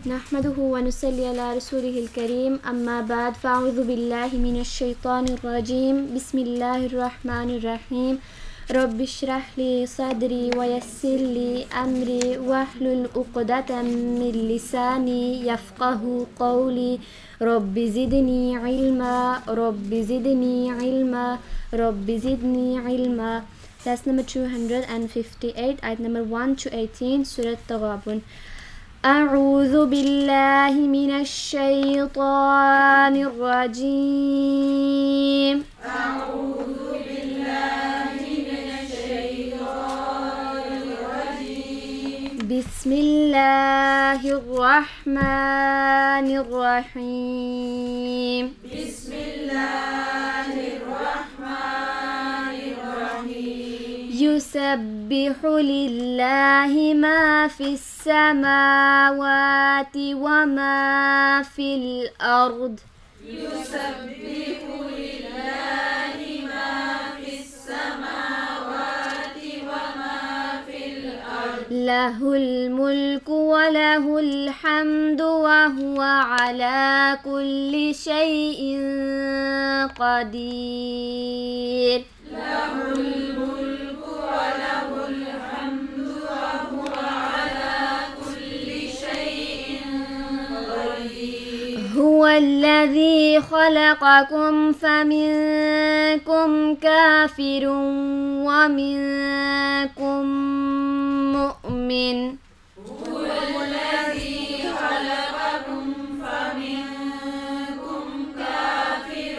نحمده ونصلي على رسوله الكريم أما بعد فأعوذ بالله من الشيطان الرجيم بسم الله الرحمن الرحيم رب اشرح لي صدري ويسر لي أمري واحلل عقدة من لساني يفقه قولي رب زدني علما رب زدني علما رب زدني علما. That's number 258, ayat number 1 to 18, Surah Taghabun. أعوذ بالله من الشيطان الرجيم. أعوذ بالله من الشيطان الرجيم. بسم الله الرحمن الرحيم. بسم الله الرحمن الرحيم. يسبح لله ما في السماوات وما في الأرض. يسبح لله ما في السماوات وما في الأرض. له الملك وله الحمد وهو على كل شيء قدير. له الملك وله الحمد وهو على كل شيء قدير. هو الذي خلقكم فمنكم كافر ومنكم مؤمن. هو الذي خلقكم فمنكم كافر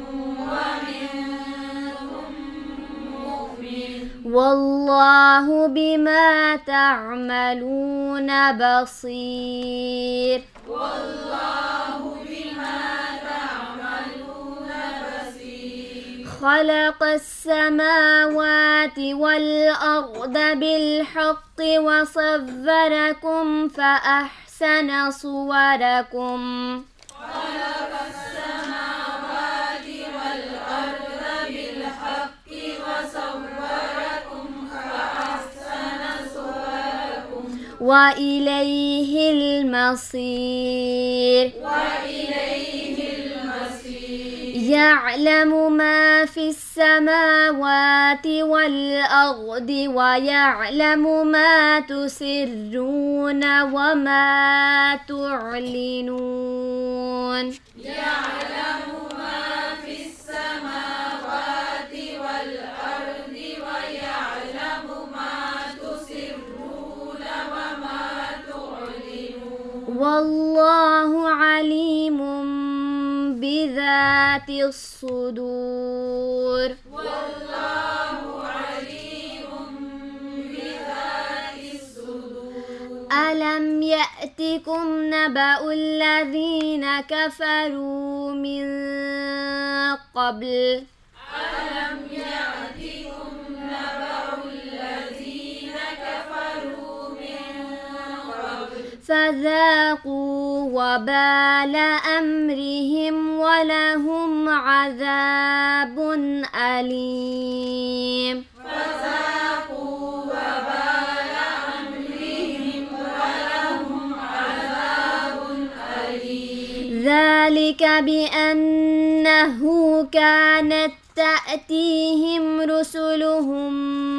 ومنكم مؤمن. والله بما تعملون بصير. والله بما تعملون بصير. خلق السماوات والأرض بالحق وصوركم فأحسن صوركم. خلق السماوات والأرض بالحق وصوركم فأحسن صوركم. وإليه المصير. وإليه المصير. يعلم ما في السماوات والأرض ويعلم ما تسرون وما تعلنون. يعلم ما في السماوات والأرض ويعلم ما تسرون وما تعلنون. والله عليم بذات الصدور. والله عليم بذات الصدور. ألم يأتكم نبأ الذين كفروا من قبل. ألم يأتكم نبأ الذين كفروا من قبل. فذاقوا وبال أمرهم ولهم عذاب أليم. فذاقوا وبال أمرهم ولهم عذاب أليم. ذلك بأنه كانت تأتيهم رسلهم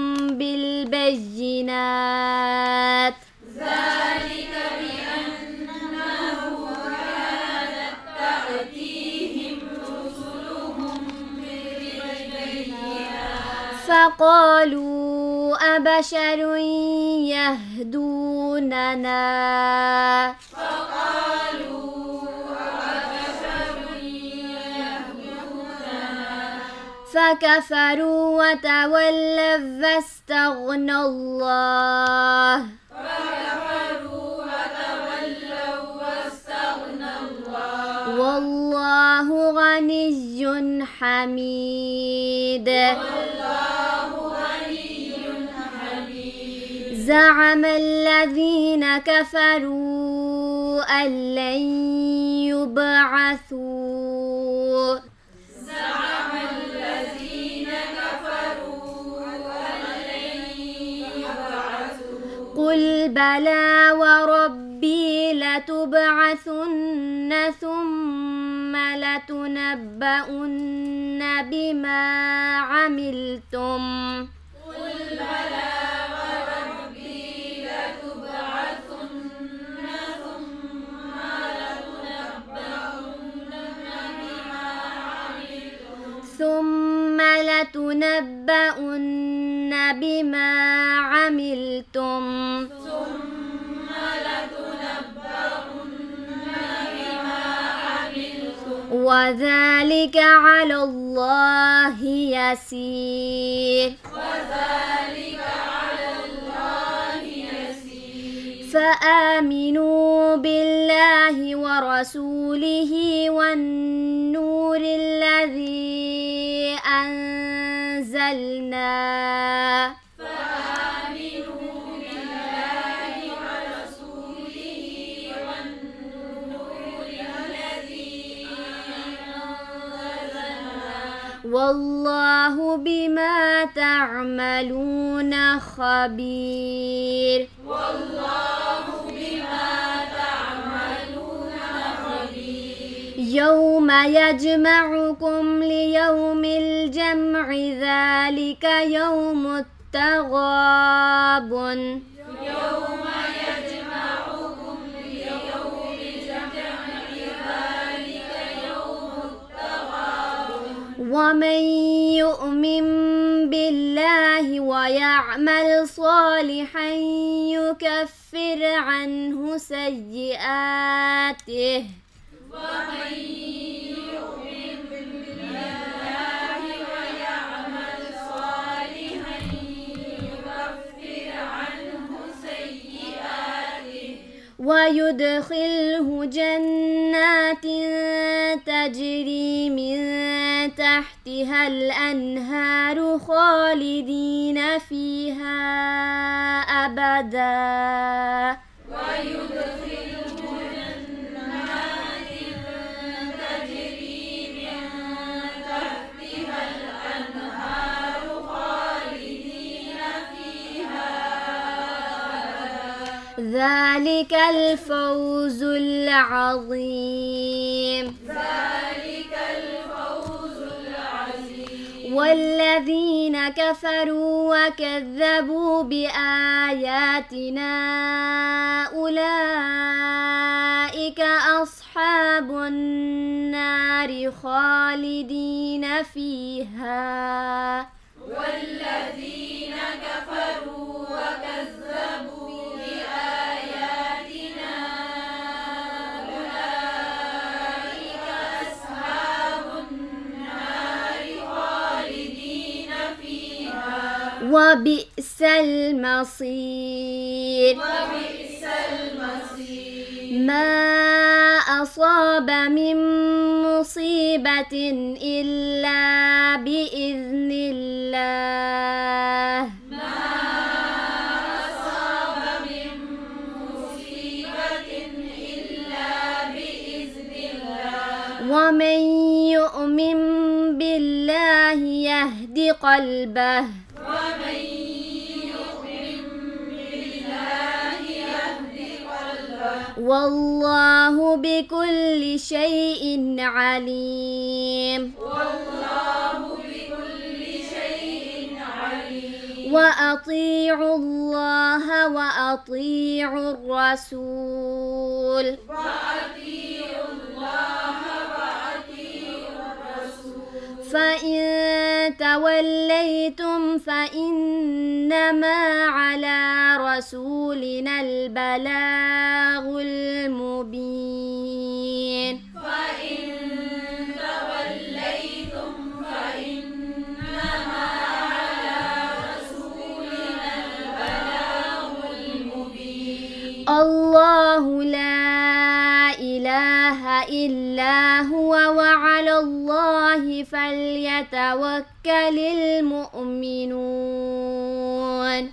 بالبينات. ذلك بأنه كانت تأتيهم رسلهم بالبينات. فقالوا أبشر يهدوننا. فقالوا أبشر يهدوننا. فكفروا وتولوا واستغنى الله. فكفروا وتولوا واستغنى الله. والله غني حميد. والله غني حميد. زعم الذين كفروا أن لن يبعثوا. زعم الذين كفروا أن لن يبعثوا. قل بلى وربي لتبعثن ثم لتنبؤن بما عملتم قل بلى وربي لتبعثن ثم لتنبؤن بما عملتم وذلك على الله يسير فآمنوا بالله ورسوله والنور الذي أنزلنا والله بما تعملون خبير يوم يجمعكم ليوم الجمع ذلك يوم التغابن ومن يؤمن بالله ويعمل صالحا يكفر عنه سيئاته ويدخله جنات تجري من تحتها الأنهار خالدين فيها أبدا ذلك الفوز العظيم والذين كفروا وكذبوا بآياتنا أولئك أصحاب النار خالدين فيها والذين كفروا وكذبوا بآياتنا أولئك أصحاب النار خالدين فيها وبئس المصير ما أصاب من مصيبة إلا بإذن الله ومن يؤمن بالله يهد قلبه والله بكل شيء عليم وأطيعوا الله وأطيعوا الرسول فإن توليتم فإنما على رسولنا البلاغ المبين الله لا إله إلا هو وعلى الله فليتوكل المؤمنون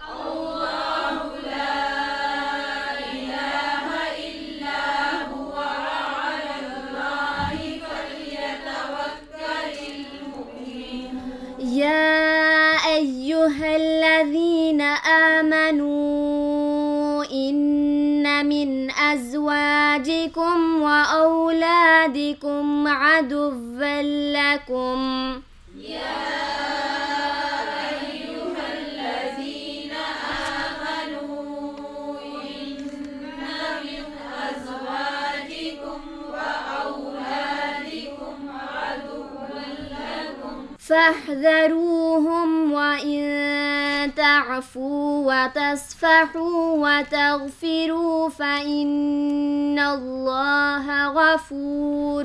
يا أيها الذين آمنوا إن أزواجكم وأولادكم عدوا لكم يا أيها الذين آمنوا إن من أزواجكم وأولادكم عدوا لكم فاحذروهم وإن تعفوا وتصفحوا وتغفروا فإن الله غفور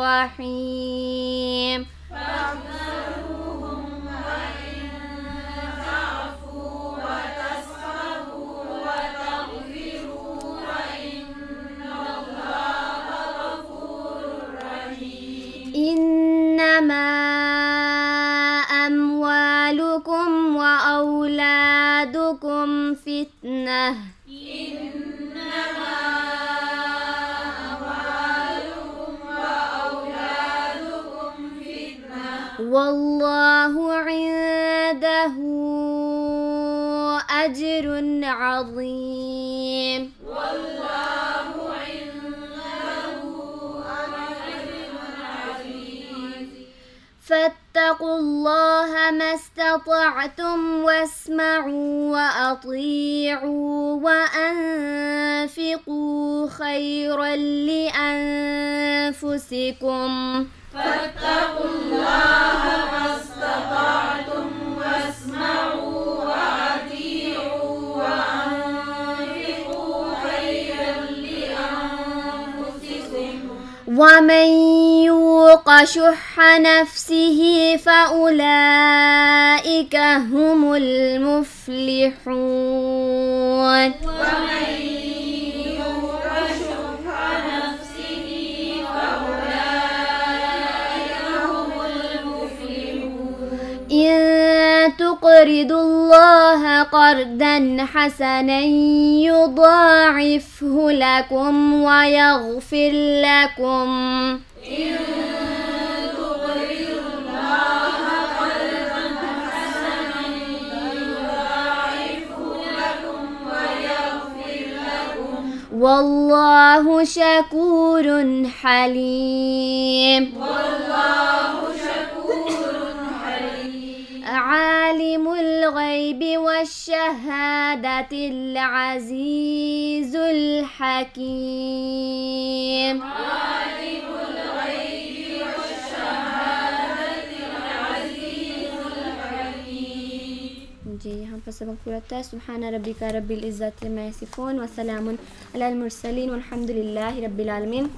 رحيم. فاحذروهم وإن تعفوا وتصفحوا وتغفروا فإن الله غفور رحيم. إنما أموالكم وأولادكم فتنة إنما أموالكم وأولادكم فتنة والله عنده أجر عظيم. والله عنده أجر عظيم. فاتقوا الله ما استطعتم واسمعوا وأطيعوا وأنفقوا خيرا لأنفسكم. فاتقوا الله ما استطعتم واسمعوا وأطيعوا وأنفقوا خيرا لأنفسكم. ومن يوق شح نفسه فأولئك هم المفلحون. ومن يوق شح نفسه فأولئك هم المفلحون. إن تقرضوا الله قرضا حسنا يضاعفه لكم ويغفر لكم. إن تقرضوا الله قرضا حسنا يضاعفه لكم ويغفر لكم. والله شكور حليم. والله شكور حليم. عالم الغيب والشهادة العزيز الحكيم. عالم الغيب والشهادة العزيز الحكيم. जी यहाँ पर सबक पूरा था. सुब्हान रब्बिका रब्बिल इज़्ज़ति अम्मा यसिफून व सलामुन अलल मुरसलीन वल्हम्दुलिल्लाहि रब्बिल आलमीन.